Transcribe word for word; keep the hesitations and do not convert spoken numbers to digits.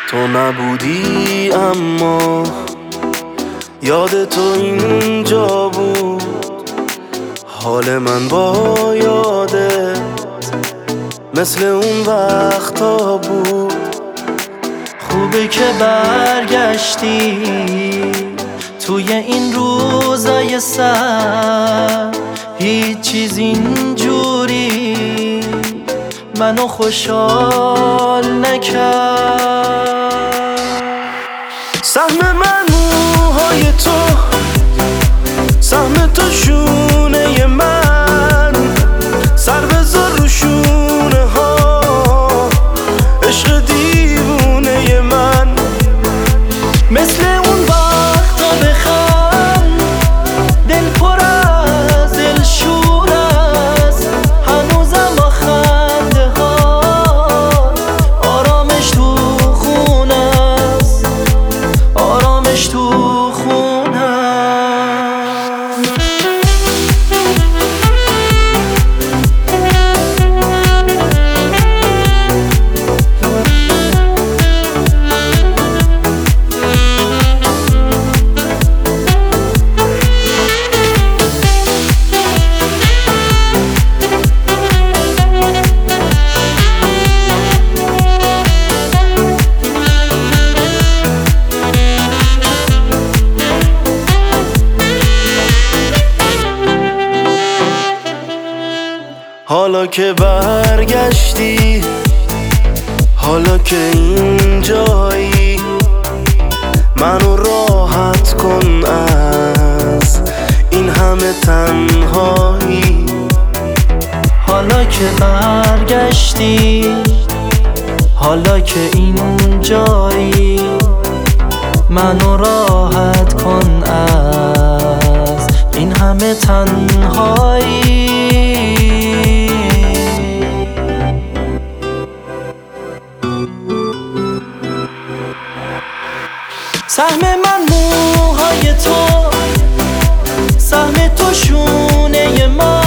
تو نبودی اما یاد تو اینجا بود. حال من با یادت مثل اون وقتا بود. خوبه که برگشتی توی این روزای سرد. هیچ چیز اینجوری منو خوشحال نکرد. سهم من موهای تو، سهم تو شونه من. سر بذار رو شونه ها عشق دیوونه من. مثل اون وقتا بخند دل پر از دل شور است. هنوزم با خنده ها آرامش تو خونه است، آرامش تو خونه است. حالا که برگشتی، حالا که اینجایی، منو راحت کن از این همه تنهایی. حالا که برگشتی، حالا که اینجایی، منو راحت کن از این همه تنهایی. سهم من موهای تو، سهم تو شونه ما.